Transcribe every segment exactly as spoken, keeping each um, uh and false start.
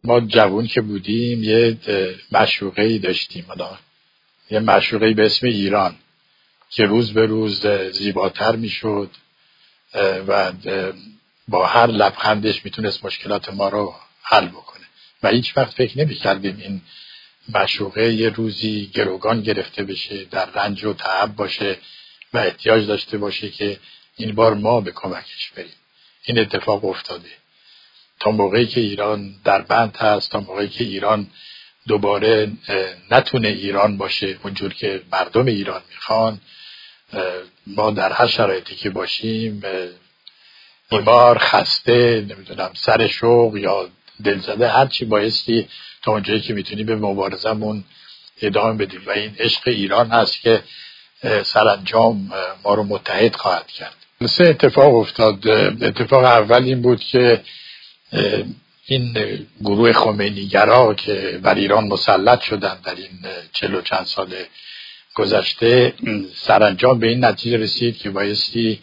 ما جوون که بودیم یه معشوقه‌ای داشتیم، حالا یه معشوقه‌ای به اسم ایران که روز به روز زیباتر میشد و با هر لبخندش میتونست مشکلات ما رو حل بکنه و هیچ وقت فکر نمی‌کردیم این معشوقه یه روزی گروگان گرفته بشه، در رنج و تعب باشه و احتیاج داشته باشه که این بار ما به کمکش بریم. این اتفاق افتاده. تا موقعی که ایران در بند هست، تا موقعی که ایران دوباره نتونه ایران باشه اونجور که مردم ایران میخوان، ما در هر شرایطی که باشیم، بیمار، خسته، نمیدونم سر شوق یا دلزده، هر چی بایستی تا اونجایی که میتونیم به مبارزمون ادامه بدیم و این عشق ایران هست که سرانجام ما رو متحد خواهد کرد. سه اتفاق افتاد. اتفاق اول این بود که این گروه خمینیگرا که بر ایران مسلط شدن در این چل و چند سال گذشته، سرانجام به این نتیجه رسید که بایستی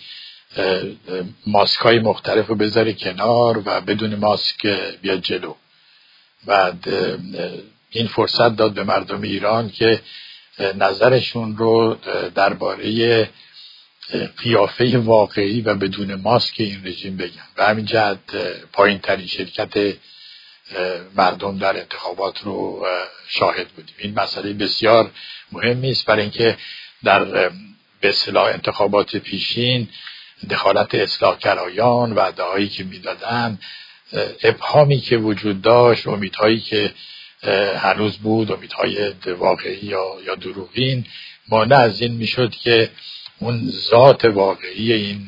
ماسک‌های مختلف رو بذاره کنار و بدون ماسک بیاد جلو. بعد این فرصت داد به مردم ایران که نظرشون رو درباره قیافه واقعی و بدون ماسک این رژیم بگن و همین جهت پایین ترین شرکت مردم در انتخابات رو شاهد بودیم. این مسئله بسیار مهمی است برای اینکه در به اصطلاح انتخابات پیشین دخالت اصلاحگرایان، وعده‌هایی که میدادن، ابهامی که وجود داشت، امیدهایی که هنوز بود، امیدهای واقعی یا یا دروغین، مانع از این میشد که اون ذات واقعی این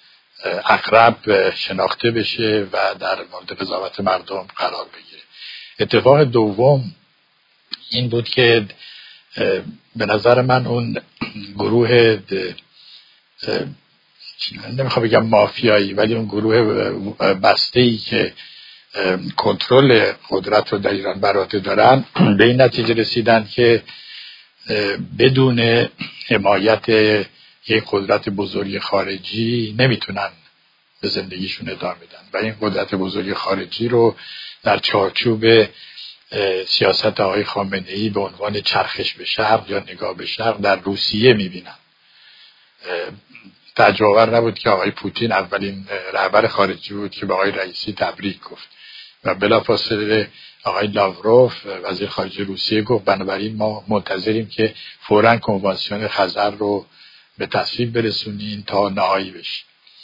عقرب شناخته بشه و در مورد قضاوت مردم قرار بگیره. اتفاق دوم این بود که به نظر من اون گروه نمیخوام بگم مافیایی، ولی اون گروه بسته‌ای که کنترل قدرت رو در ایران بر عهده دارن به این نتیجه رسیدن که بدون حمایت یک قدرت بزرگ خارجی نمیتونن به زندگیشون ادامه بدن و این قدرت بزرگ خارجی رو در چارچوب سیاست آقای خامنه‌ای به عنوان چرخش به شرق یا نگاه به شرق در روسیه میبینن. تعجب‌آور نبود که آقای پوتین اولین رهبر خارجی بود که به آقای رئیسی تبریک گفت و بلافاصله آقای لاوروف وزیر خارجه روسیه گفت بنابراین ما منتظریم که فوراً کنوانسیون خزر رو به تصویب برسونین تا نهایی بشه.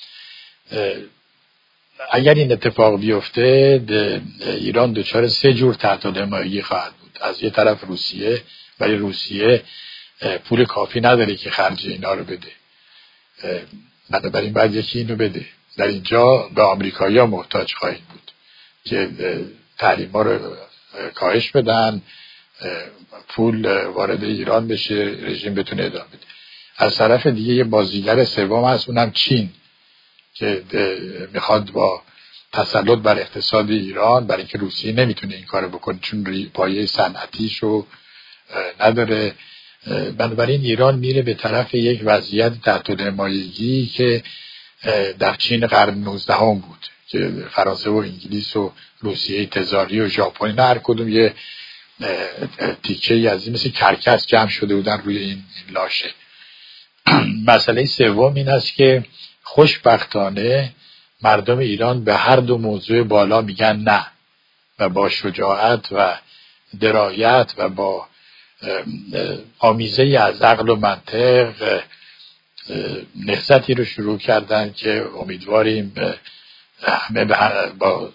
اگر این اتفاق بیفته ایران دچار سه جور تهدید حمایتی خواهد بود. از یه طرف روسیه، ولی روسیه پول کافی نداره که خرج اینا رو بده، بنابراین باید یکی اینو بده. در اینجا به آمریکایی‌ها محتاج خواهید بود که تحریم‌ها رو کاهش بدن، پول وارد ایران بشه، رژیم بتونه ادامه بده. از طرف دیگه یه بازیگر سوم هست، اونم چین که میخواد با تسلط بر اقتصاد ایران، برای اینکه روسیه نمیتونه این کارو بکنه چون پایه صنعتیشو نداره، بنابراین ایران میره به طرف یک وضعیت تحت حمایتی که در چین قرن نوزدهم بود که فرانسه و انگلیس و روسیه تزاری و ژاپن نه هر کدوم یه تیکه‌ای از این مثل کرکس جمع شده بودن روی این لاشه. مسئله سوم این است که خوشبختانه مردم ایران به هر دو موضوع بالا میگن نه و با شجاعت و درایت و با آمیزه از عقل و منطق نهضتی رو شروع کردن که امیدواریم همه با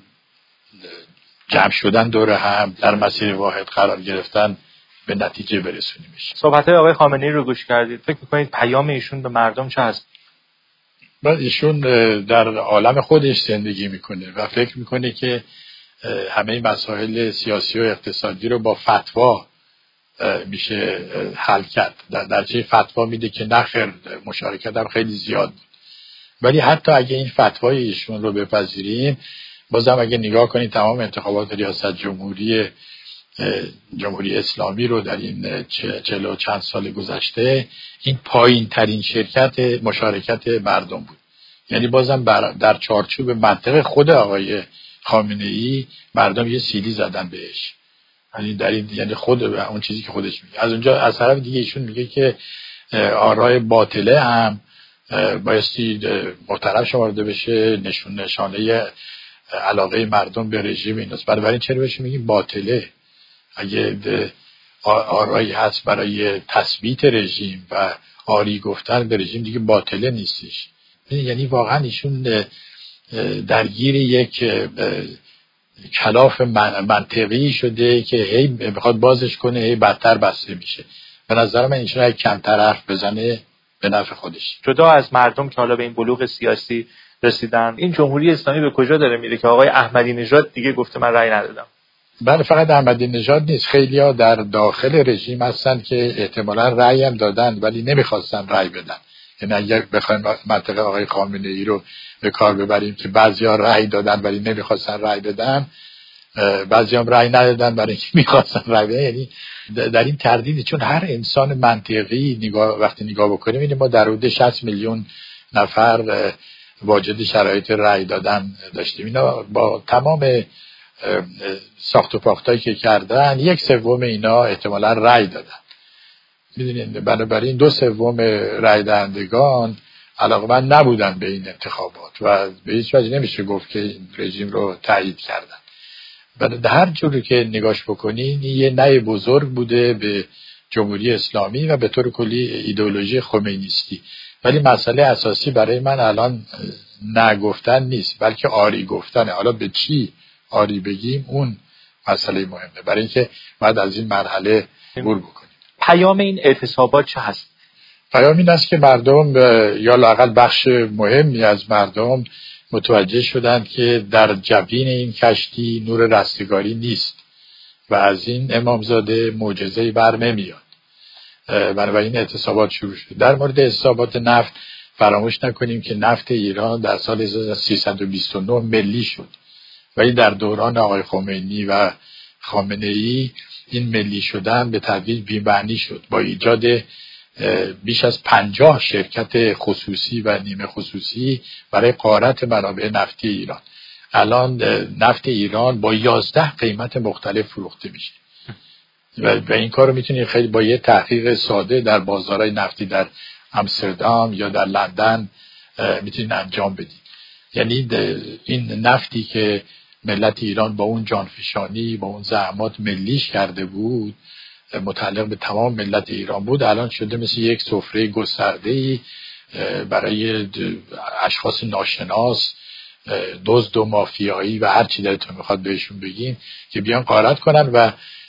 جمع شدن دور هم در مسیر واحد قرار گرفتن به نتیجه برسونیمش. صحبت‌های آقای خامنه‌ای رو گوش کردید، فکر می‌کنید پیام ایشون به مردم چه هست؟ بعد ایشون در عالم خودش زندگی میکنه و فکر میکنه که همه مسائل سیاسی و اقتصادی رو با فتوا میشه حل کرد. در درجه فتوا میده که نخیر، مشارکت هم خیلی زیاد بود. ولی حتی اگه این فتوای ایشون رو بپذیریم، بازم اگه نگاه کنید تمام انتخابات ریاست جمهوری جمهوری اسلامی رو در این چهل و چند سال گذشته، این پایین ترین شرکت مشارکت مردم بود. یعنی بازم در چارچوب منطق خود آقای خامنه‌ای مردم یه سیلی زدن بهش، یعنی در این یعنی خود اون چیزی که خودش میگه. از اونجا از طرف دیگه ایشون میگه که آرای باطله هم بایستی مطرح شمارده بشه، نشون نشانه علاقه مردم به رژیم ایناست. بنابراین چرا بهش میگیم باطله؟ اگه آرایی هست برای تثبیت رژیم و آری گفتن به رژیم دیگه باطله نیستش. یعنی واقعا ایشون درگیر یک کلاف منطقی شده که هی میخواد بازش کنه، هی بدتر بسته میشه. به نظر من ایشون اگه کمتر حرف بزنه به نفع خودش. جدا از مردم که حالا به این بلوغ سیاسی رسیدن، این جمهوری اسلامی به کجا داره میره که آقای احمدی نژاد دیگه گفته من رأی ندادم؟ بله، فقط احمدی نژاد نیست، خیلی‌ها در داخل رژیم هستن که احتمالاً رأی هم دادن ولی نمیخواستن رأی بدن. یعنی اگر بخوایم منطقه آقای خامنه‌ای رو به کار ببریم که بعضیا رأی دادن ولی نمیخواستن رأی بدن، بعضی هم رأی ندادن برای اینکه میخواستن رأی بدن، یعنی در این تردید. چون هر انسان منطقی نگاه وقتی نگاه بکنیم اینه ما در حدود شصت میلیون نفر واجد شرایط رأی دادن داشتیم. اینا با تمام ساخت و پاختایی که کردن یک سوم اینا احتمالاً رأی دادن. میدونین بنابراین دو سوم رأی دهندگان علاقمند نبودن به این انتخابات و به هیچ وجه نمیشه گفت که این رژیم رو تایید کردن. بعد هر جوری که نگاش بکنین یه نهی بزرگ بوده به جمهوری اسلامی و به طور کلی ایدئولوژی خمینیستی. ولی مسئله اساسی برای من الان نگفتن نیست بلکه آری گفتنه. حالا به چی آری بگیم اون مسئله مهمه، برای اینکه باید از این مرحله عبور بکنیم. پیام این اعتصابات چه هست؟ پیام این است که مردم یا لااقل بخش مهمی از مردم متوجه شدند که در جبین این کشتی نور رستگاری نیست و از این امامزاده معجزه‌ای بر نمیاد. بنابراین اعتصابات شروع شد. در مورد اعتصابات نفت فراموش نکنیم که نفت ایران در سال هزار و سیصد و بیست و نه ملی شد، ولی در دوران آقای خمینی و خامنه‌ای این ملی شدن به تدریج بی‌معنی شد با ایجاد بیش از پنجاه شرکت خصوصی و نیمه خصوصی برای غارت منابع نفتی ایران. الان نفت ایران با یازده قیمت مختلف فروخته میشه و این کار رو میتونید خیلی با یه تحقیق ساده در بازارهای نفتی در آمستردام یا در لندن میتونید انجام بدید. یعنی این نفتی که ملت ایران با اون جانفشانی با اون زحمات ملیش کرده بود، متعلق به تمام ملت ایران بود، الان شده مثل یک سفره گسترده‌ای برای اشخاص ناشناس، دزد و مافیایی و هر چی دلتون میخواد بهشون بگین که بیان غارت کنن. و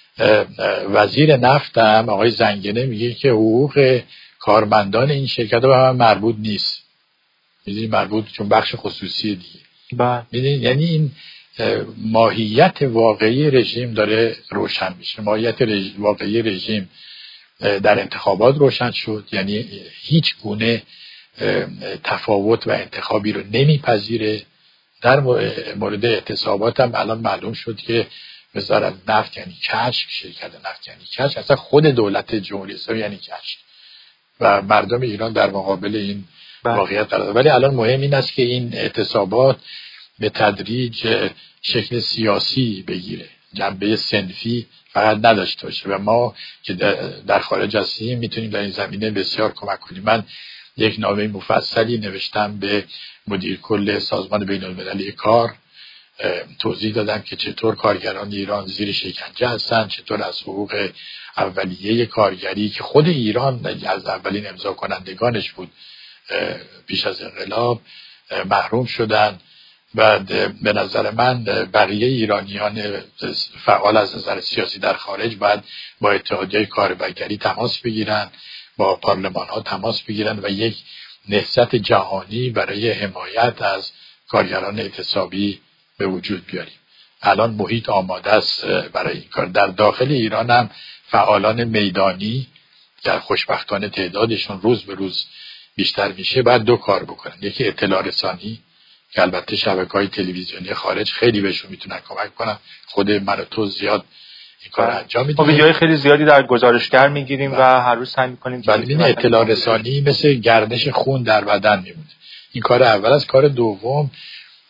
وزیر نفت هم آقای زنگنه میگه که حقوق کارمندان این شرکت به من مربوط نیست. میدونی مربوط چون بخش خصوصی دیگه. بله. میدونی یعنی این ماهیت واقعی رژیم داره روشن میشه. ماهیت رژ... واقعی رژیم در انتخابات روشن شد، یعنی هیچ گونه تفاوت و انتخابی رو نمیپذیره. در مورد اعتصابات هم الان معلوم شد که وزارت نفت یعنی کشف، شرکت نفت یعنی کشف، اصلا خود دولت جمهوری اسلامی یعنی کشف و مردم ایران در مقابل این واقعیت قرار دارن. ولی الان مهم این است که این اعتصابات به تدریج شکل سیاسی بگیره، جنبه صنفی فقط نداشته باشه و ما که در خارج هستیم میتونیم در این زمینه بسیار کمک کنیم. من یک نامه مفصلی نوشتم به مدیر کل سازمان بین المللی کار، توضیح دادم که چطور کارگران ایران زیر شکنجه هستن، چطور از حقوق اولیه کارگری که خود ایران از اولین امضا کنندگانش بود پیش از انقلاب محروم شدن. و به نظر من بقیه ایرانیان فعال از نظر سیاسی در خارج باید با اتحادیه کارگری تماس بگیرن، با پارلمان ها تماس بگیرن و یک نهضت جهانی برای حمایت از کارگران اعتصابی به وجود بیاریم. الان محیط آماده است برای این کار. در داخل ایران هم فعالان میدانی که خوشبختانه تعدادشون روز به روز بیشتر میشه باید دو کار بکنن. یکی اطلاع رسانی که البته شبکه‌های تلویزیونی خارج خیلی بهشون میتونن کمک کنن، خود من و تو زیاد این کار انجام میدیم. ما ویدیوهای خیلی زیادی در گزارشگر میگیریم و هر روز سعی میکنیم ولی این اطلاع رسانی مثل گردش خون در بدن میمونه. این کار اول است. کار دوم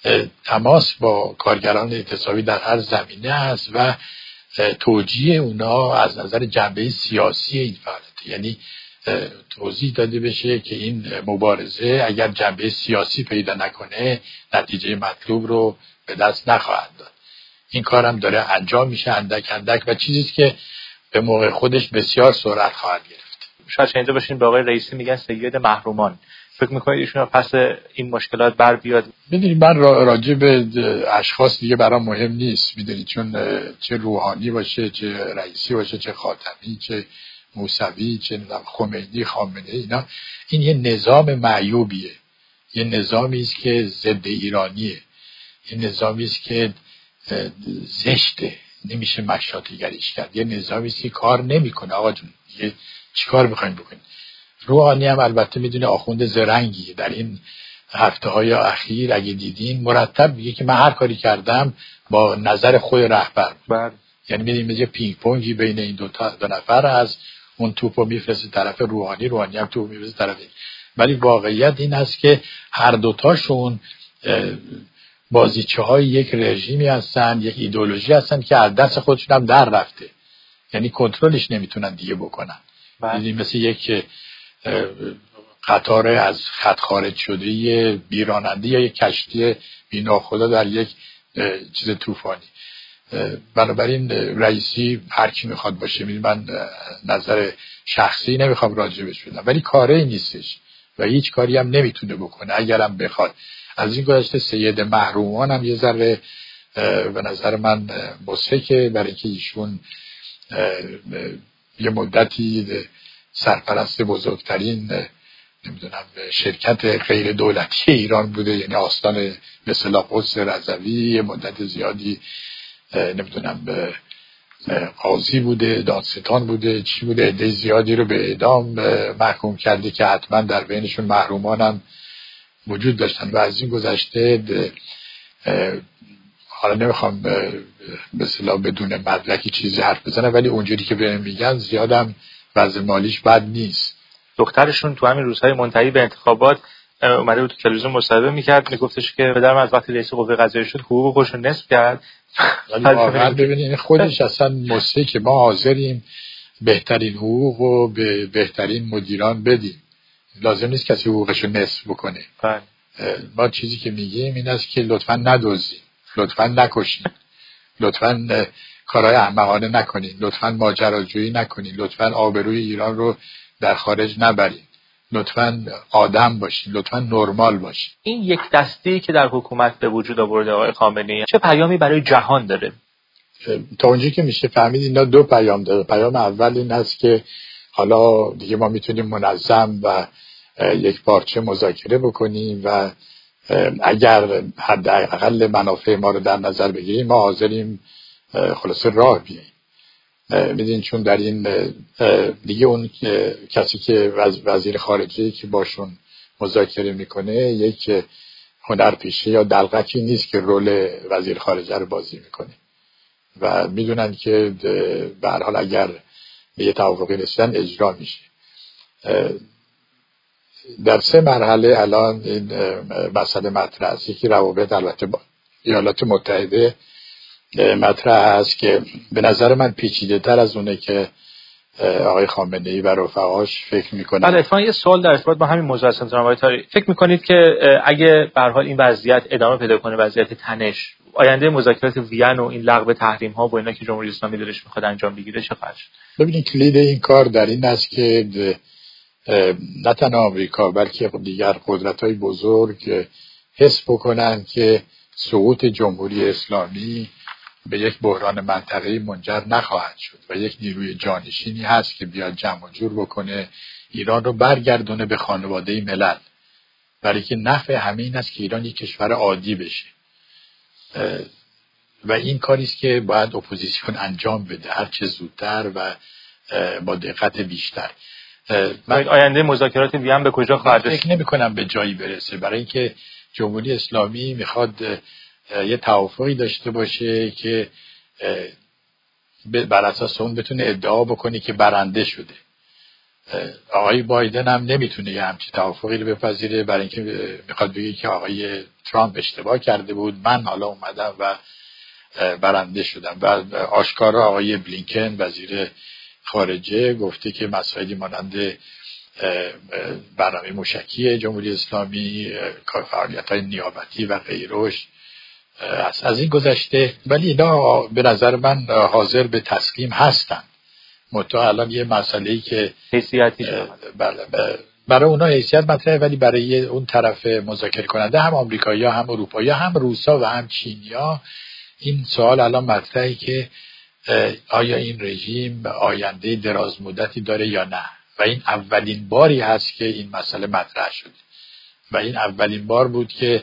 تماس با کارگران اعتصابی در هر زمینه است و توجیه اونا از نظر جنبه سیاسی این فعالیت، یعنی توضیح داده بشه که این مبارزه اگر جنبه سیاسی پیدا نکنه نتیجه مطلوب رو به دست نخواهد داد. این کارم داره انجام میشه اندک اندک و چیزی که به موقع خودش بسیار سرعت خواهد گرفت. شاید شنیده باشین به آقای رئیسی میگن سید محرومان. فکر میکنید ایشون پس این مشکلات بر بیاد؟ میدونید من راجع به اشخاص دیگه برام مهم نیست، میدونید، چون چه روحانی باشه، چه رئیسی باشه، چه خاتمی، چه موسوی، چه خمینی، خامنه‌ای، اینا این یه نظام معیوبیه، یه نظامی است که ضد ایرانیه، یه نظامی است که زشته، نمیشه مشاطی‌گریش کرد، یه نظامی است که کار نمیکنه. آقا جون دیگه چیکار می‌خواید بکنید؟ روحانی هم البته میدونه آخوند زرنگی در این هفته های اخیر اگه دیدین مرتب میگه که من هر کاری کردم با نظر خود رهبر بود. یعنی میدونیم یه پینگ پونگی بین این دو تا دو نفر از اون توپو میفرسته طرف روحانی، روحانی هم توپو میفرسته طرف این. ولی واقعیت این است که هر دوتاشون بازیچه های یک رژیمی هستن، یک ایدئولوژی هستن که از دست خودشون هم در رفته، یعنی کنترلش نمیتونن دیگه بکنن. میدونیم مثل یک قطار از خط خارج شده بیراننده یا یک کشتی بی‌ناخدا در یک چیز طوفانی. بنابراین رئیسی هر کی میخواد باشه، من نظر شخصی نمیخوام راجبش بدم، ولی کاری نیستش و هیچ کاری هم نمیتونه بکنه اگرم بخواد. از این گذشته سید محرومان هم یه ذره به نظر من مضحکه، برای اینکه ایشون یه مدتی سرپرست بزرگترین نمیدونم شرکت غیر دولتی ایران بوده، یعنی آستان به اصطلاح قدس رضوی، یه مدت زیادی نمیدونم قاضی بوده، دادستان بوده، چی بوده، عده زیادی رو به اعدام محکوم کرده که حتما در بینشون محرومان هم وجود داشتن. و از این گذشته حالا نمیخوام به اصطلاح بدون مدرکی چیزی حرف بزنم، ولی اونجوری که بهم میگن زیادم وضع مالیش بد نیست. دخترشون تو همین روزهای منتهی به انتخابات اومده بود تو تلویزیون مصاحبه میکرد، میگفتش که پدرم از وقتی رئیس قوه قضاییه شد حقوق خودش رو نصف کرد. ولی واقعا ببینید خودش اصلا مصری که ما حاضریم بهترین حقوق رو به بهترین مدیران بدیم، لازم نیست کسی حقوقش رو نصف بکنه. بله. ما چیزی که میگیم این است که لطفاً ندزدید، لطفاً نکشید، لطفاً کارهای احمقانه نکنید، لطفاً ماجراجویی نکنید، لطفاً آبروی ایران رو در خارج نبرید، لطفاً آدم باشید، لطفاً نرمال باشید. این یک دستی که در حکومت به وجود آورده آقای خامنه‌ای چه پیامی برای جهان داره؟ تا اونجایی که میشه فهمید اینا دو پیام داره. پیام اول این است که حالا دیگه ما میتونیم منظم و یک پارچه مذاکره بکنیم و اگر حداقل منافع ما رو در نظر بگیریم ما حاضریم خلاصه راه بیاییم. میدین چون در این دیگه اون کسی که وزیر خارجه که باشون مذاکره میکنه یک هنرپیشه یا دلقکی نیست که رول وزیر خارجه رو بازی میکنه و میدونن که به هر حال اگر به یه توافقی رسیدن اجرا میشه. در سه مرحله الان این مسئله مطرح است. یکی روابط البته با ایالات متحده مطرح است که به نظر من پیچیده تر از اونه که آقای خامنه‌ای و رفقاش فکر میکنن. بله، اتفاقا یه سوال در ارتباط با همین موضوع هست آقای طارمی. فکر میکنید که اگه به هر حال این وضعیت ادامه پیدا کنه، وضعیت تنش، آینده مذاکرات وین و این لغو تحریم ها و اینا که جمهوری اسلامی دلش میخواد انجام بگیره چه خواهد شد؟ ببینید کلید این کار در این است که نه تنها آمریکا بلکه دیگر قدرت‌های بزرگ حس بکنن که سقوط جمهوری اسلامی به یک بحران منطقه‌ای منجر نخواهد شد و یک نیروی جانشینی هست که بیاد جمع و جور بکنه ایران رو برگردونه به خانواده ملل، برای که نفع همه این است که ایران یک کشور عادی بشه و این کاری است که باید اپوزیسیون انجام بده هر چه زودتر و با دقت بیشتر. من آینده مذاکرات وین به کجا خواهد رسید؟ فکر نمی‌کنم به جایی برسه، برای اینکه جمهوری اسلامی میخواد یه توافقی داشته باشه که بر اساس اون بتونه ادعا بکنه که برنده شده. آقای بایدن هم نمیتونه یه همچین توافقی رو بپذیره، برای اینکه میخواد بگه که آقای ترامپ اشتباه کرده بود، من حالا اومدم و برنده شدم. و آشکارا آقای بلینکن وزیر خارجه گفته که مسائلی مانند برنامه موشکی جمهوری اسلامی، فعالیت‌های نیابتی و غیرش از این گذشته، ولی اینا به نظر من حاضر به تسلیم هستن. متأ الان یه مسئله‌ای که حیثیتی برای اونا حیثیت مطرحه، ولی برای اون طرف مذاکره کننده هم آمریکایی‌ها هم اروپایی‌ها هم روسا و هم چینی‌ها این سوال الان مطرحه که آیا این رژیم آینده دراز مدتی داره یا نه، و این اولین باری هست که این مسئله مطرح شده و این اولین بار بود که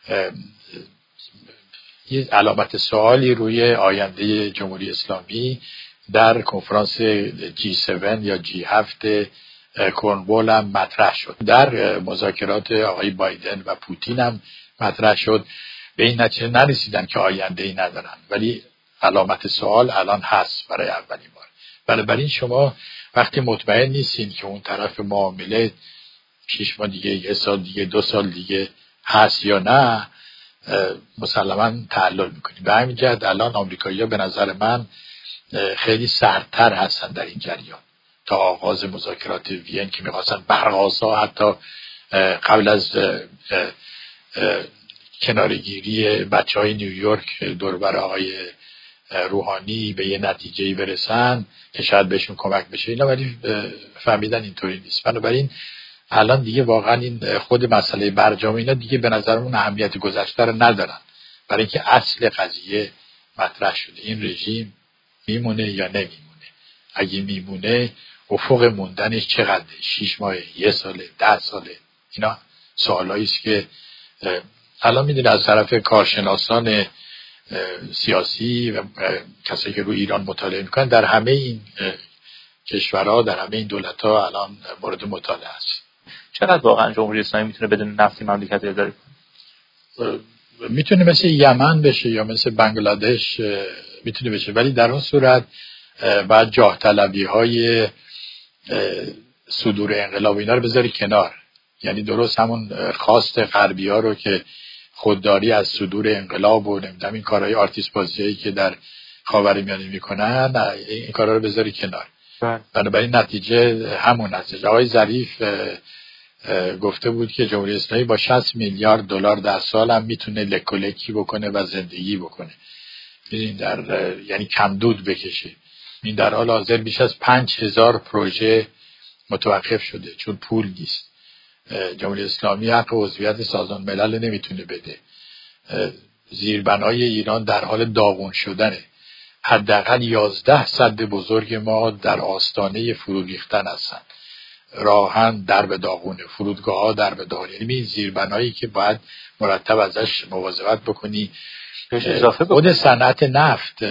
یه علامت سوالی روی آینده جمهوری اسلامی در کنفرانس جی هفت یا جی هفت کرنوال هم مطرح شد. در مذاکرات آقای بایدن و پوتین هم مطرح شد. به این نتیجه نرسیدن که آینده ای ندارن، ولی علامت سوال الان هست برای اولین بار. بنابراین شما وقتی مطمئن نیستین که اون طرف معامله شش ماه دیگه، یه سال دیگه، دو سال دیگه هست یا نه، مسلماً تعلل میکنیم. به همین جهت الان آمریکایی‌ها به نظر من خیلی سردتر هستن در این جریان تا آغاز مذاکرات وین که میخواستن برقاسا حتی قبل از کنارگیری بچه های نیویورک دوربر آقای روحانی به یه نتیجه‌ای برسن که شاید بهشون کمک بشه اینا، ولی فهمیدن اینطوری نیست. بنابراین الان دیگه واقعا این خود مسئله برجام اینا دیگه به نظرمون اهمیت گذشته رو ندارن، برای اینکه اصل قضیه مطرح شده. این رژیم میمونه یا نمیمونه؟ اگه میمونه افق موندنش چقدره؟ شیش ماه، یه ساله، ده ساله؟ اینا سوالایی است که الان میدونه از طرف کارشناسان سیاسی و کسایی که روی ایران مطالعه میکنن در همه این کشورها، در همه این دولت‌ها الان مورد مطالعه است. چقدر واقعا جمهوری اسلامی میتونه بدون نفتی مملکت رو اداره کنه؟ میتونه مثل یمن بشه یا مثل بنگلادش میتونه بشه، ولی در اون صورت بعد جاه طلبی های صدور انقلاب اینا رو بذاری کنار. یعنی درست همون خواست غربی ها رو که خودداری از صدور انقلاب و نمیدونم این کارهای آرتیست بازیایی که در خاورمیانه میکنن، این کارا رو بذاری کنار. بنابراین نتیجه همون هست. آقای ظریف گفته بود که جمهوری اسلامی با شصت میلیارد دلار در سال هم میتونه لکولکی بکنه و زندگی بکنه، این در یعنی کمدود بکشه. این در حال حاضر بیش از پنج هزار پروژه متوقف شده چون پول نیست. جمهوری اسلامی حق عضویت سازمان ملل نمیتونه بده. زیربنای ایران در حال داغون شدنه. حداقل یازده سد بزرگ ما در آستانه فرو ریختن هستن. راهن در به داغونه، فرودگاه ها در به داغونه. یعنی این زیربنایی که باید مرتب ازش مواظبت بکنی. خود صنعت نفت،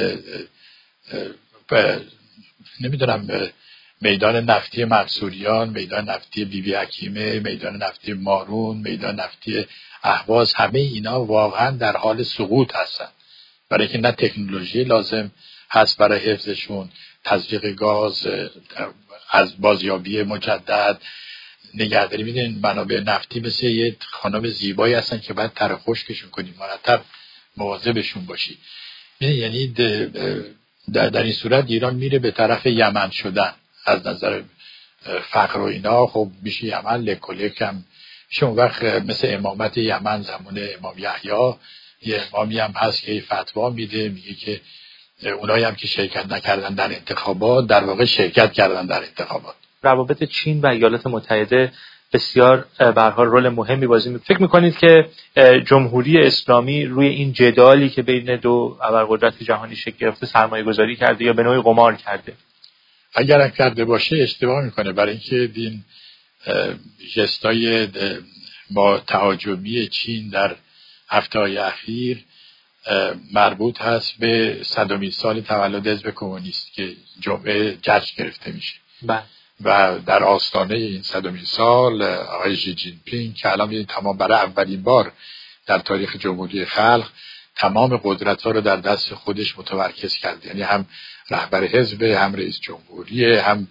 نمیدونم، میدان نفتی منصوریان، میدان نفتی بی بی حکیمه، میدان نفتی مارون، میدان نفتی اهواز، همه اینا واقعا در حال سقوط هستن، برای که نه تکنولوژی لازم هست برای حفظشون، تزریق گاز از بازیابی مجدد، نگهداری. میدونین منابع نفتی مثل یه خانم زیبایی هستن که باید تر خشکشون کنیم، مرتب مواظبشون باشی. یعنی در, در این صورت ایران میره به طرف یمن شدن از نظر فقر و اینا. خب میشه یمن لکولک هم میشه اون وقت مثل امامت یمن زمان امام یحیی، یه امامی هم هست که فتوا میده، میگه که اونایی هم که شرکت نکردن در انتخابات در واقع شرکت کردن در انتخابات. روابط چین و ایالات متحده بسیار به هر حال رول مهمی بازی می‌کنه. فکر می‌کنید که جمهوری اسلامی روی این جدالی که بین دو ابرقدرت جهانی شکل گرفته سرمایه‌گذاری کرده یا به نوعی قمار کرده؟ اگر کرده باشه اشتباه میکنه، برای اینکه این ژستای با تهاجمی چین در هفته‌های اخیر مربوط هست به صدمین سال تولد حزب کمونیست که جمعه جشن گرفته میشه. بله. و در آستانه این صدمین سال آقای ژی جین پینگ که الان تمام برای اولین بار در تاریخ جمهوری خلق تمام قدرت‌ها رو در دست خودش متمرکز کرد، یعنی هم رهبر حزب، هم رئیس جمهوری، هم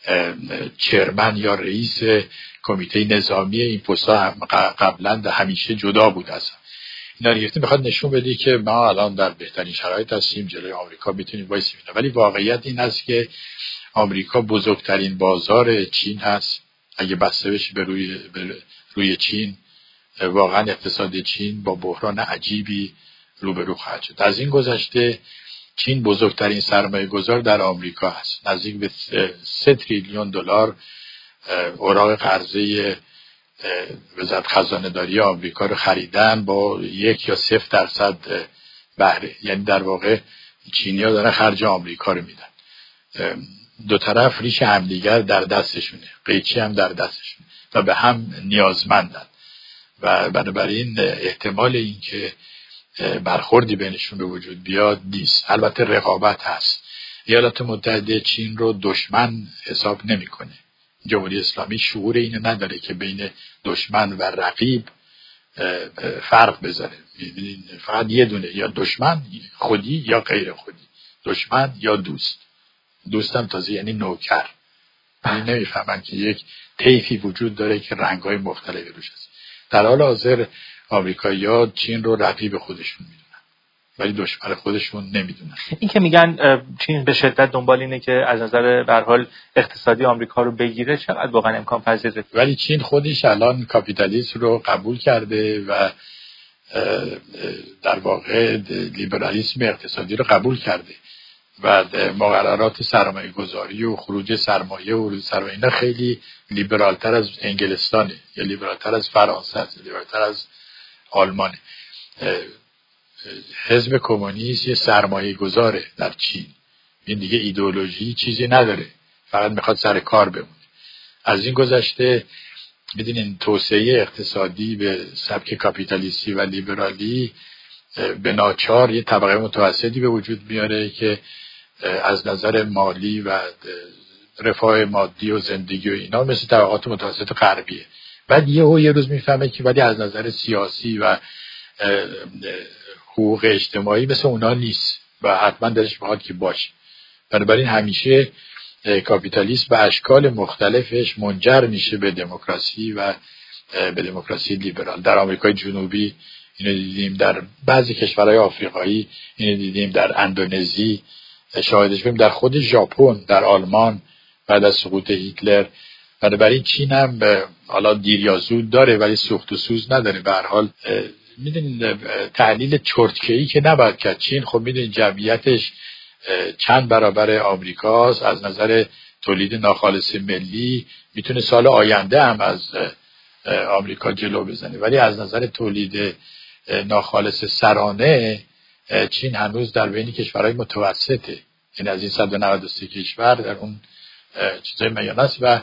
چرمن یا رئیس کمیته نظامی این پست‌ها هم قبلا همیشه جدا بود اصلا. اینا رو گرفته میخواد نشون بده که ما الان در بهترین شرایط هستیم، جلوی آمریکا میتونیم وایسیم. ولی واقعیت این است که آمریکا بزرگترین بازار چین هست. اگه بسته بشه به روی به روی چین، واقعا اقتصاد چین با بحران عجیبی روبرو خواهد شد. از این گذشته چین بزرگترین سرمایه گذار در آمریکا هست. نزدیک به سه تریلیون دلار اوراق قرضه وزارت خزانه داری آمریکا رو خریدن با یک یا صفر درصد بهره. یعنی در واقع چینی‌ها دارن خرج آمریکا رو میدن. دو طرف ریش همدیگر در دستشونه، قیچی هم در دستشونه و به هم نیازمندن و بنابراین احتمال این که برخوردی بینشون به وجود بیاد نیست. البته رقابت هست. ایالات متحده چین رو دشمن حساب نمیکنه. جمهوری اسلامی شعور اینو نداره که بین دشمن و رقیب فرق بذاره. فقط یه دونه، یا دشمن خودی یا غیر خودی، دشمن یا دوست. دوستم تازه یعنی نوکر. یعنی نمیفهمن که یک طیفی وجود داره که رنگ‌های مختلفی روش هست. در حال حاضر آمریکایی‌ها چین رو رقیب خودشون میدونن ولی دشمن خودشون نمیدونن. این که میگن چین به شدت دنبال اینه که از نظر به هر حال اقتصادی آمریکا رو بگیره، چقدر واقعا امکان پذیره؟ ولی چین خودش الان کاپیتالیسم رو قبول کرده و در واقع لیبرالیسم اقتصادی رو قبول کرده و مقررات سرمایه گذاری و خروج سرمایه و ورود سرمایه اینا خیلی لیبرالتر از انگلستانه یا لیبرالتر از فرانسه است، لیبرالتر از آلمانه. حزب کمونیست یه سرمایه گذاره در چین. این دیگه ایدئولوژی چیزی نداره، فقط میخواد سر کار بمونه. از این گذشته میدونین توسعه اقتصادی به سبک کاپیتالیستی و لیبرالی به ناچار یه طبقه متوسطی به وجود میاره که از نظر مالی و رفاه مادی و زندگی و اینا مثل طبقات متوسط غربیه. بعد یهو یه روز میفهمه که ولی از نظر سیاسی و حقوق اجتماعی مثل اونا نیست و حتما درش میخواد که باشه. بنابراین همیشه کاپیتالیسم به اشکال مختلفش منجر میشه به دموکراسی و به دموکراسی لیبرال. در آمریکای جنوبی اینو دیدیم، در بعضی کشورهای آفریقایی اینو دیدیم، در اندونزی شاهدش بودیم، در خود ژاپن، در آلمان بعد از سقوط هیتلر. بنابراین چین هم حالا دیر یا زود داره ولی سوخت و سوز نداره. به هر حال میدونید تحلیل چرتکه‌ای که نباید کرد. چین خب میدونید جمعیتش چند برابر آمریکاست. از نظر تولید ناخالص ملی میتونه سال آینده هم از آمریکا جلو بزنه، ولی از نظر تولید ناخالص سرانه چین هنوز در بین کشورهای متوسطه. یعنی از این صد و نود و سه کشور در اون چیزای میانه است و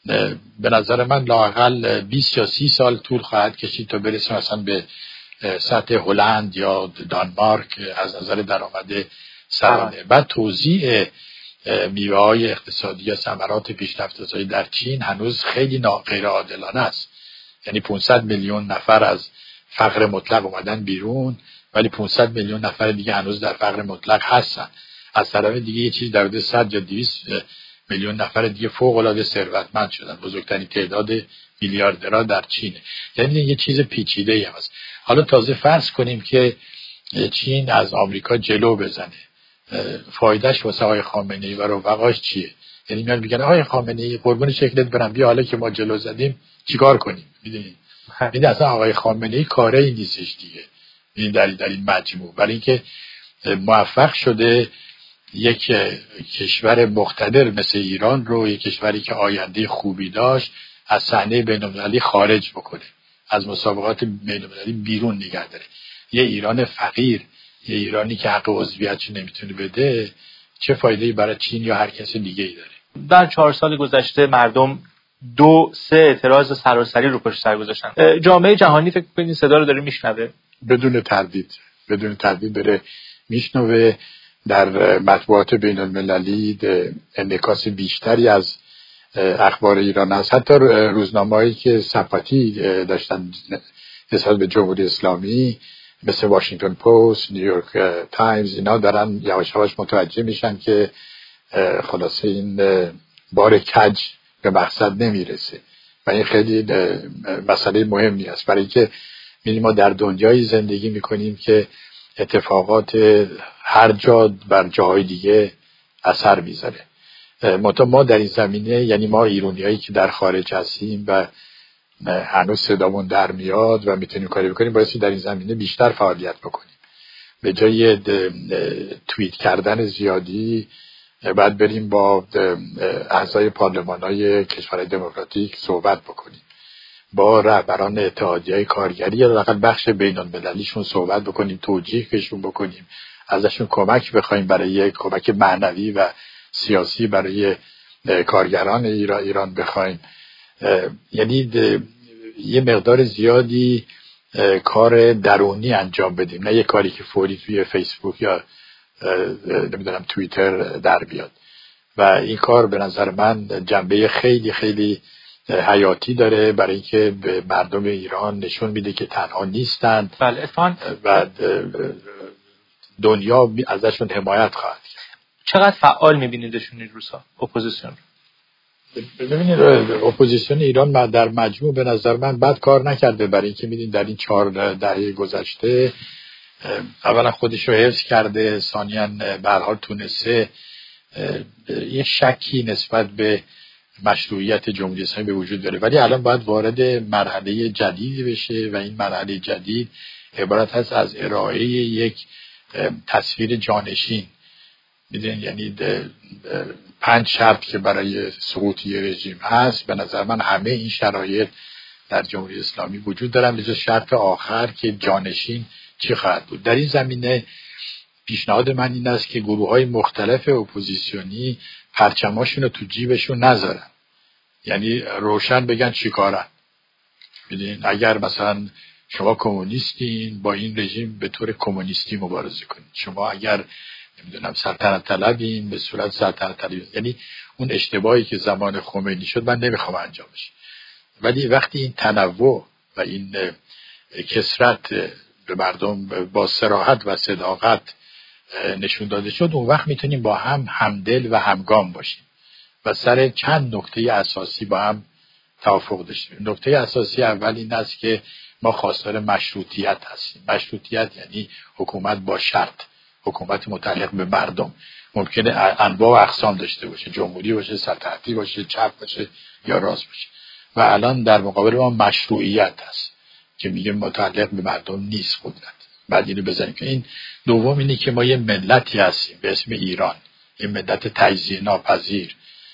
به نظر من لااقل بیست یا سی سال طول خواهد کشید تا برسیم مثلا به سطح هلند یا دانمارک از نظر درآمد سرانه. بعد توزیع میوه‌های اقتصادی یا ثمرات پیشرفت‌های در چین هنوز خیلی غیر عادلانه است. یعنی پانصد میلیون نفر از فقر مطلق اومدن بیرون ولی پانصد میلیون نفر دیگه هنوز در فقر مطلق هستن. از طرف دیگه یه چیز در حدود صد یا دویست میلیون نفر دیگه فوق‌العاده ثروتمند شدن. بزرگترین تعداد میلیاردرها در چینه. یعنی یه چیز پیچیده‌ای هست. حالا تازه فرض کنیم که چین از آمریکا جلو بزنه، فایدهش واسه آقای خامنه‌ای و رفقاش چیه؟ یعنی میان میگن آقای خامنه‌ای قربون شکلت برم بیا حالا که ما جلو زدیم چیکار کنیم؟ میدونید میدونید اصلا آقای خامنه‌ای کاری نیستش دیگه. این در در این مجموع برای اینکه موفق شده یک کشور مقتدر مثل ایران رو، یک کشوری که آینده خوبی داشت، از صحنه بین‌المللی خارج بکنه، از مسابقات بین‌المللی بیرون نگه داره. یه ایران فقیر، یه ایرانی که حق عضویتش نمیتونه بده، چه فایده‌ای برای چین یا هر کس دیگه‌ای داره؟ در چهار سال گذشته مردم دو سه اعتراض سراسری رو پشت سر گذاشتن. جامعه جهانی فکر کنید صدا رو داره میشنوه؟ بدون تردید، بدون تردید داره میشنوه. در مطبوعات بین‌المللی انعکاس بیشتری از اخبار ایران هست. حتی روزنامه‌هایی که سمپاتی داشتن نسبت به جمهوری اسلامی مثل واشنگتن پست، نیویورک تایمز، اینا دارن یواش یواش متوجه میشن که خلاصه این بار کج به مقصد نمیرسه و این خیلی مسئله مهمی است، برای اینکه ما در دنیای زندگی میکنیم که اتفاقات هر جا بر جاهای دیگه اثر میذاره. منتها ما در این زمینه، یعنی ما ایرانیایی که در خارج هستیم و هنوز صدامون در میاد و میتونیم کاری بکنیم، بایستی در این زمینه بیشتر فعالیت بکنیم. به جای توییت کردن زیادی بعد بریم با اعضای پارلمان‌های کشورهای دموکراتیک صحبت بکنیم، با رهبران اتحادیه‌های کارگری یا حداقل بخش بین‌المللیشون صحبت بکنیم، توجیهشون بکنیم، ازشون کمک بخوایم برای یک کمک معنوی و سیاسی برای کارگران ایران ایران بخوایم. یعنی یه مقدار زیادی کار درونی انجام بدیم، نه یه کاری که فوری توی فیسبوک یا نمیدونم توییتر در بیاد. و این کار به نظر من جنبه خیلی خیلی حیاتی داره، برای اینکه به مردم ایران نشون میده که تنها نیستند. بله اتفاقاً و دنیا ازشون حمایت خواهد کرد. چقدر فعال میبینیدشون این روزها اپوزیسیون؟ ببینید اپوزیسیون ایران در مجموع به نظر من بد کار نکرده، برای اینکه میدین در این چهار دهه گذشته اولا خودش رو حفظ کرده، ثانیاً به هر حال تونسته یه شکی نسبت به مشروعیت جمهوری اسلامی به وجود بیاره، ولی الان باید وارد مرحله جدیدی بشه و این مرحله جدید عبارت هست از ارائه یک تصویر جانشین. میدونید یعنی پنج شرط که برای سقوط یه رژیم هست، به نظر من همه این شرایط در جمهوری اسلامی وجود دارن، به جز شرط آخر که جانشین چی خواهد بود. در این زمینه پیشنهاد من این است که گروه‌های مختلف اپوزیسیونی پرچماشون رو تو جیبشون نذارن، یعنی روشن بگن چی کارن. میدونید اگر مثلا شما کمونیستین، با این رژیم به طور کمونیستی مبارزه کنید، شما اگر نمیدونم سلطنت طلبین به صورت سلطنت طلبین. یعنی اون اشتباهی که زمان خمینی شد من نمیخوام انجام بشه، ولی وقتی این تنوع و این کثرت به مردم با صراحت و صداقت نشون داده شد، اون وقت میتونیم با هم همدل و همگام باشیم و سر چند نکته اساسی با هم توافق داشتیم. نکته اساسی اول این است که ما خواستار مشروطیت هستیم. مشروطیت یعنی حکومت با شرط، حکومت متعلق به مردم. ممکنه انواع و اقسام داشته باشه، جمهوری باشه، سلطنتی باشه، چپ باشه یا راست باشه. و الان در مقابل ما مشروعیت هست که میگه متعلق به مردم نیست قدرت. بعد اینو بزنیم که این دوم اینه که ما یه ملتی هستیم به اسم ایران، یه ملت تجزیه ناپذیر،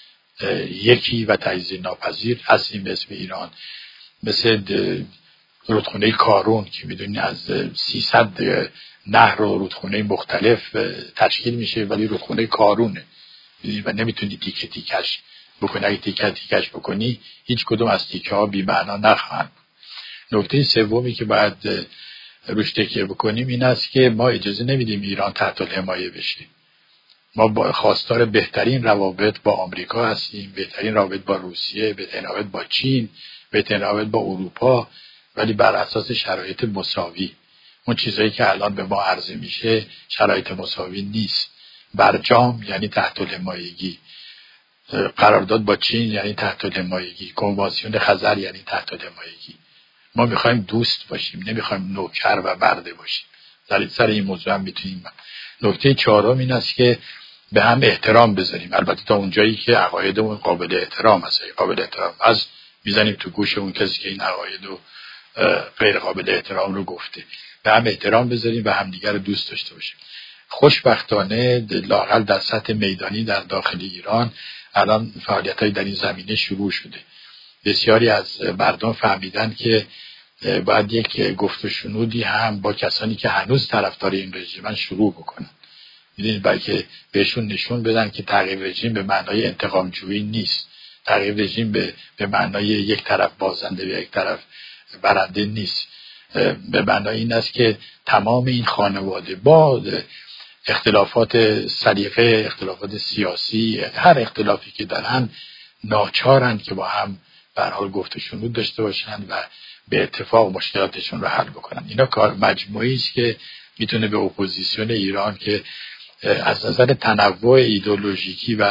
یکی و تجزیه ناپذیر هستیم به اسم ایران. مثل رودخونه کارون که میدونی از سیصد نهر و رودخونه مختلف تشکیل میشه، ولی رودخونه کارونه و نمیتونی تیکه تیکش بکنی. اگه تیکه تیکش بکنی هیچ کدوم از تیکه ها بی معنا نخواهند. نکته سومی که باید روش تکیه بکنیم این است که ما اجازه نمیدیم ایران تحت الحمایه بشه. ما با خواستار بهترین روابط با آمریکا هستیم، بهترین روابط با روسیه، بهترین روابط با چین، بهترین روابط با اروپا، ولی بر اساس شرایط مساوی. اون چیزایی که الان به ما عرضه میشه شرایط مساوی نیست. برجام یعنی تحت الحمایگی، قرارداد با چین یعنی تحت الحمایگی، کنوانسیون خزر یعنی تحت الحمایگی. ما میخوایم دوست باشیم، نمیخوایم نوکر و برده باشیم. در سر این موضوع هم میتونیم. نکته چهارم این است که به هم احترام بذاریم، البته تا اونجایی که عقایدمون قابل احترام است. قابل احترام از میزنیم تو گوش اون کسی که این عقاید و غیر قابل احترام رو گفته. به هم احترام بذاریم و همدیگر رو دوست داشته باشیم. خوشبختانه لااقل در سطح میدانی در داخل ایران الان فعالیت‌های در این زمینه شروع شده. بسیاری از مردم فهمیدن که باید یک گفت و شنودی هم با کسانی که هنوز طرفدار این رژیمن شروع بکنن. میدونید بلکه بهشون نشون بدن که تغییر رژیم به معنای انتقام جویی نیست. تغییر رژیم به به معنای یک طرف بازنده و یک طرف برنده نیست. به معنای این است که تمام این خانواده با اختلافات سلیقه، اختلافات سیاسی، هر اختلافی که دارن ناچارن که با هم به هر حال گفت و شنود داشته باشن و به اتفاق مشکلاتشون رو حل بکنن. اینا کار مجموعی است که میتونه به اپوزیسیون ایران که از نظر تنوع ایدئولوژیکی و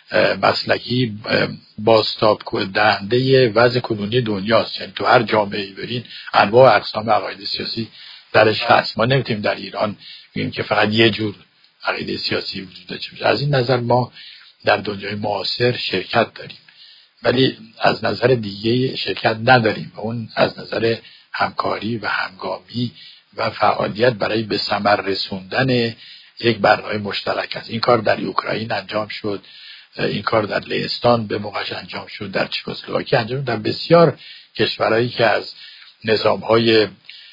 مسلکی بازتاب دهنده وضع کنونی دنیاست. یعنی تو هر جامعه‌ای برین انواع و اقسام عقاید سیاسی درش هست. ما نمیتونیم در ایران بگیم که فقط یه جور عقیده سیاسی وجود داشته باشه. از این نظر ما در دنیای معاصر شرکت داریم، ولی از نظر دیگه شرکت نداریم. اون از نظر همکاری و همگامی و فعالیت برای به ثمر رسوندن یک برنامه مشترک است. این کار در اوکراین انجام شد، این کار در لهستان به موقعش انجام شد، در چکسلواکی انجام شد، در بسیار کشورهایی که از نظامهای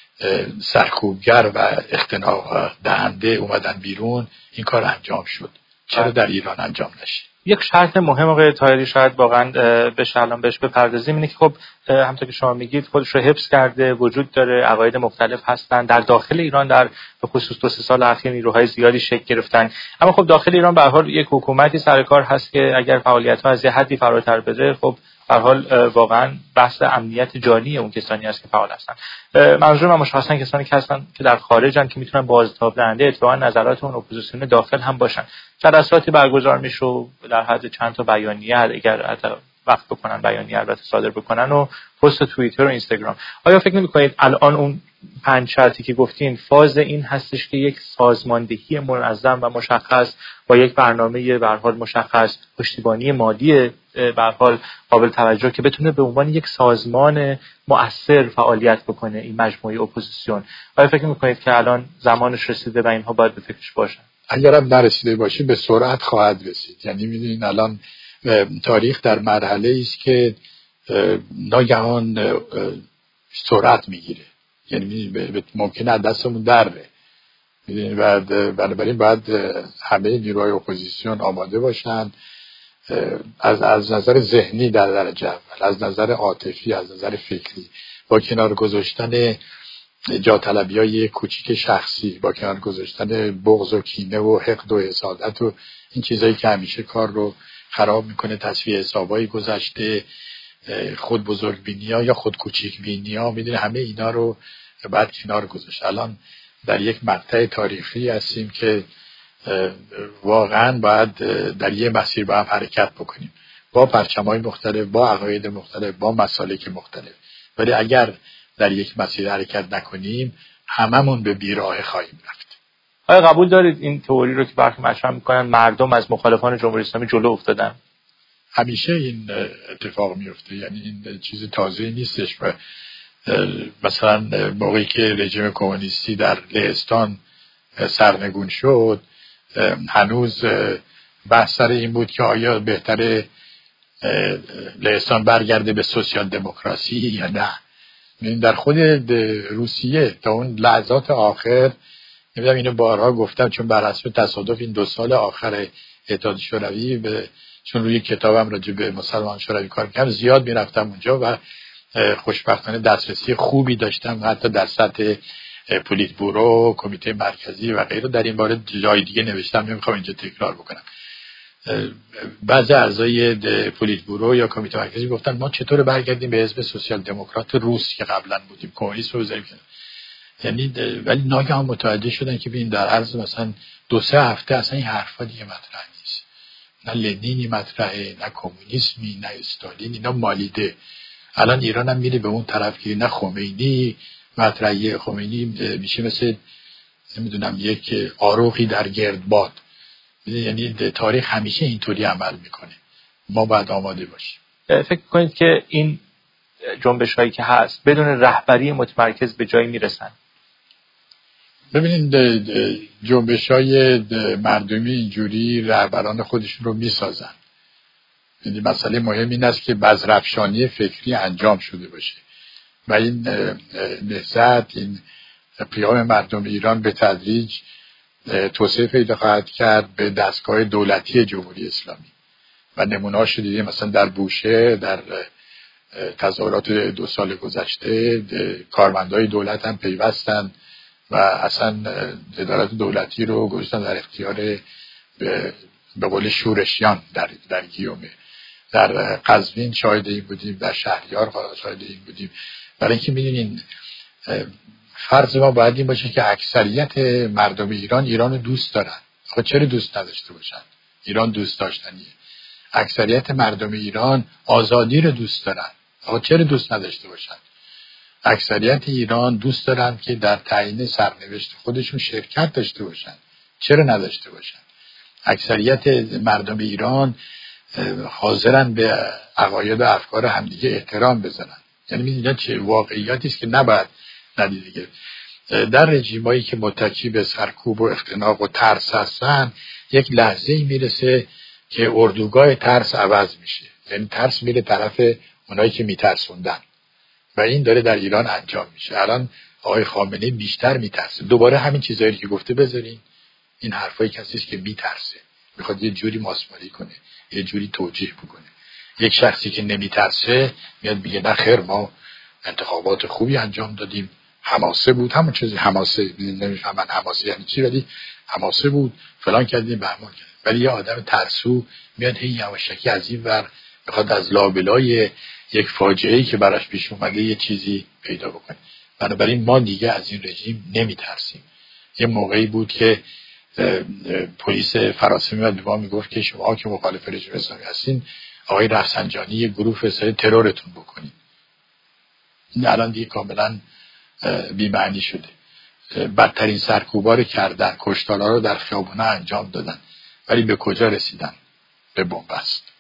سرکوبگر و اختناق دهنده اومدن بیرون این کار انجام شد. چرا در ایران انجام نشه؟ یک شرط مهم آقای طاهری شاید واقعا بشه الان بهش بپردازیم اینه که خب همونطور که شما میگید خودش رو حفظ کرده، وجود داره، عقاید مختلف هستن در داخل ایران. در به خصوص دو سه سال اخیر نیروهای زیادی شکل گرفتن، اما خب داخل ایران به هر حال یک حکومتی سر کار هست که اگر فعالیت‌ها از یه حدی فراتر بره خب به هر حال واقعا بحث امنیت جانی اون کسانی است که فعال هستن. منظور من مشخصا کسانی که هستن که در خارجن که میتونن بازتاب دهنده اتفاقا نظرات اون اپوزیسیون داخل هم باشن. جلساتی برگزار میشه و در حد چند تا بیانیه اگر حتی وقت بکنن بیانیه البته صادر بکنن و پست توییتر و اینستاگرام. آیا فکر نمی‌کنید الان اون پنج شرطی که گفتین فاز این هستش که یک سازماندهی منظم و مشخص با یک برنامه به هر حال مشخص، پشتیبانی مالی به هر حال قابل توجه که بتونه به عنوان یک سازمان مؤثر فعالیت بکنه این مجموعه اپوزیسیون، آیا فکر می‌کنید که الان زمانش رسیده و اینها باید به فکرش باشن؟ اگر هم نرسیده باشه به سرعت خواهد رسید. یعنی می‌دونید الان تاریخ در مرحله است که ناگهان سرعت میگیره، یعنی ممکنه از دستمون در بره. میدونید بعد بنابراین باید همه نیروهای اپوزیسیون آماده باشن، از از نظر ذهنی در درجه اول، از نظر عاطفی، از نظر فکری، با کنار گذاشتن جا طلبیای کوچیک شخصی، با کنار گذاشتن بغض و کینه و حقد و حسادت و این چیزایی که همیشه کار رو خراب میکنه، تصفیه حسابای گذشته، خود بزرگ بینی‌ها یا خود کوچیک بینی‌ها، میدونه همه اینا رو بعد کنار گذاشت. الان در یک مقطع تاریخی هستیم که واقعا باید در یه مسیر با هم حرکت بکنیم، با پرچم‌های مختلف، با عقاید مختلف، با مسالک مختلف. ولی اگر در یک مسیر حرکت نکنیم هممون به بیراه خواهیم رفت. آیا قبول دارید این تئوری رو که برخی مطرح میکنن مردم از مخالفان جمهوری اسلامی جلو افتادن؟ همیشه این اتفاق میفته، یعنی این چیز تازه‌ای نیستش. و مثلا موقعی که رژیم کمونیستی در لهستان سرنگون شد هنوز بحث سر این بود که آیا بهتره لهستان برگرده به سوسیال دموکراسی یا نه. در خود روسیه تا اون لحظات آخر، نمیدونم اینو بارها گفتم چون بر حسب تصادف این دو سال آخر اتحاد شوروی به چون روی کتابم راجع به مسلمان شوروی کار کردم زیاد میرفتم اونجا و خوشبختانه دسترسی خوبی داشتم، حتی در سطح پولیت بورو، کمیته مرکزی و غیره. در این باره جای دیگه نوشتم، نمیخوام اینجا تکرار بکنم. بعضی اعضای پولیت بورو یا کمیته مرکزی گفتن ما چطور برگردیم به حزب سوسیال دموکرات روس که قبلا بودیم، کمونیست رو بذاریم. یعنی ولی ناگهان متوجه شدن که ببین در عرض مثلا دو سه هفته اصلا این حرفا دیگه مطرح نیست. نه لنینی مطرحه، نه کمونیسمی، نه استالینی، نه مالیده. الان ایران هم میره به اون طرف که نه خمینی مطرحه. خمینی میشه مثل نمیدونم یک آروغی در گردباد. یعنی تاریخ همیشه اینطوری عمل میکنه. ما باید آماده باشیم. فکر کنید که این جنبش هایی که هست بدون رهبری متمرکز به جایی میرسن؟ ببینید جنبش های مردمی اینجوری رهبران خودشون رو میسازن. یعنی مسئله مهم این است که بذرافشانی فکری انجام شده باشه و این نهضت، این قیام مردم ایران به تدریج توسعه پیدا خواهد کرد به دستگاه دولتی جمهوری اسلامی و نمونه‌اش رو دیدیم مثلا در بوشهر، در تظاهرات دو سال گذشته کارمندای دولت هم پیوستن و اصلا ادارات دولتی رو گذاشتن در اختیار به, به قول شورشیان در در گیومه. در قزوین شاهد این بودیم، در شهریار شاهد این بودیم. برای اینکه می‌دونین فرض ما باید این باشه که اکثریت مردم ایران ایران رو دوست دارن. خب چرا دوست نداشته باشن؟ ایران دوست داشتنیه. اکثریت مردم ایران آزادی رو دوست دارن. آقا چرا دوست نداشته باشن؟ اکثریت ایران دوست دارن که در تعیین سرنوشت خودشون شرکت داشته باشن. چرا نداشته باشن؟ اکثریت مردم ایران حاضرن به عقاید و افکار همدیگه احترام بذارن. یعنی می‌دونید چه واقعیاتی است که نباید ندیده گرفت. در رژیمایی که متکی به سرکوب و اختناق و ترس هستن، یک لحظه‌ای میرسه که اردوگاه ترس عوض میشه. یعنی ترس میره طرف اونایی که میترسوندن و این داره در ایران انجام میشه. الان آقای خامنه‌ای بیشتر میترسه. دوباره همین چیزایی که گفته بذارین. این حرفای کسی است که میترسه، میخواد یه جوری ماسمالی کنه، یه جوری توجیه بکنه. یک شخصی که نمیترسه میاد میگه نه خیر، ما انتخابات خوبی انجام دادیم، حماسه بود، همون چیزی حماسه، نمیفهمن حماسه یعنی چی، ولی حماسه بود، فلان کردیم، بهمان کردیم. ولی یه آدم ترسو میاد هی یواشکی از این ور میخواد از لابلای یک فاجعه‌ای که براش پیش اومده یه چیزی پیدا بکنه. بنابراین ما دیگه از این رژیم نمیترسیم. یه موقعی بود که پلیس فرانسه میاد به ما میگفت که شما که مخالف رژیم اسلامی هستین، آقای رفسنجانی یه گروه فرستاده ترورتون بکنین. الان دیگه کاملا بی‌معنی شده. بدترین سرکوبا رو کردن، کشتارها رو در خیابونا انجام دادن، ولی به کجا رسیدن؟ به بنبست.